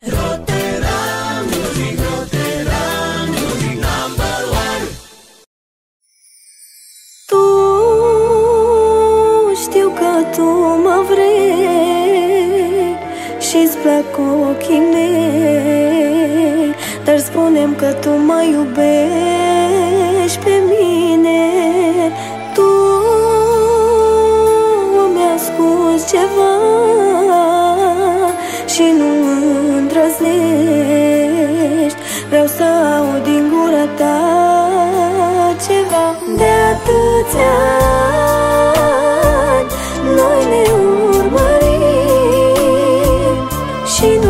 Rotterdam Music, Rotterdam Music #1. Tu știu că tu mă vrei și-ți plac ochii mei, dar spune-mi că tu mă iubești pe mine. Tu mi-ai ascuns ceva și nu îndrăznești. Vreau să aud din gura ta ceva. De atâția ani noi ne urmărim și nu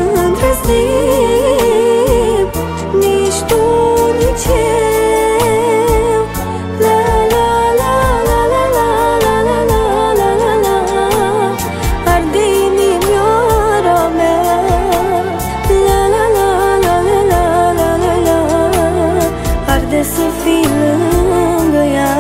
îndrăznim, nici tu, nici eu. La la la la la la la la la la la la. Arde inimioara mea. La la la la la la la la la. Arde să fii lângă ea.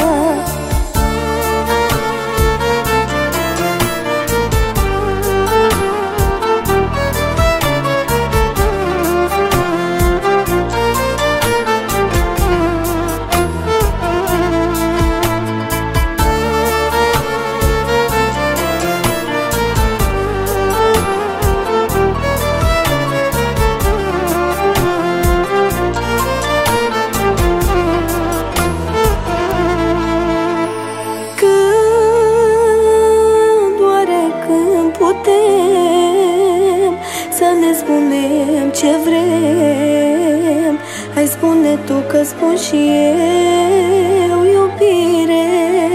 Putem să ne spunem ce vrem. Hai spune tu că spun și eu iubire.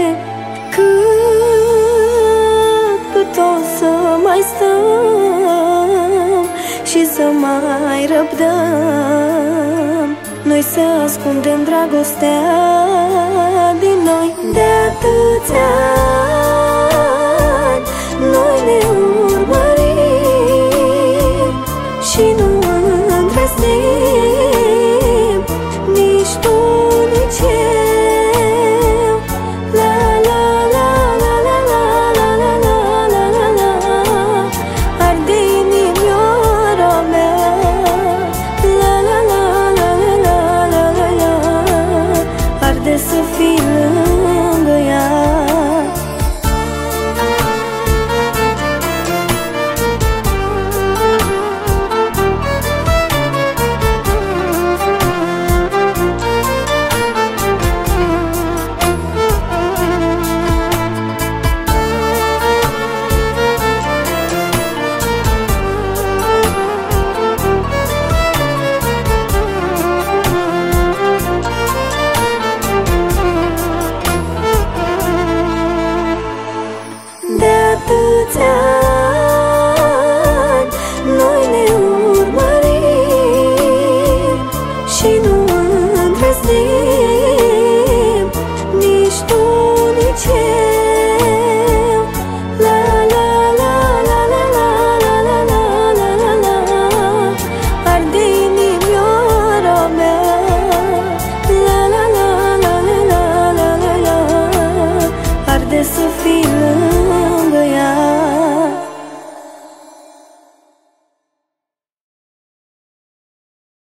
Cât o să mai stăm și să mai răbdăm, noi să ascundem dragostea din noi. De atâția noi ne urmărim și nu îndrăznim, nici tu, nici eu. La la la la la la la la la la la la. Arde inimioara mea. La la la la la la la la la. Arde să fii lângă ea. De atâția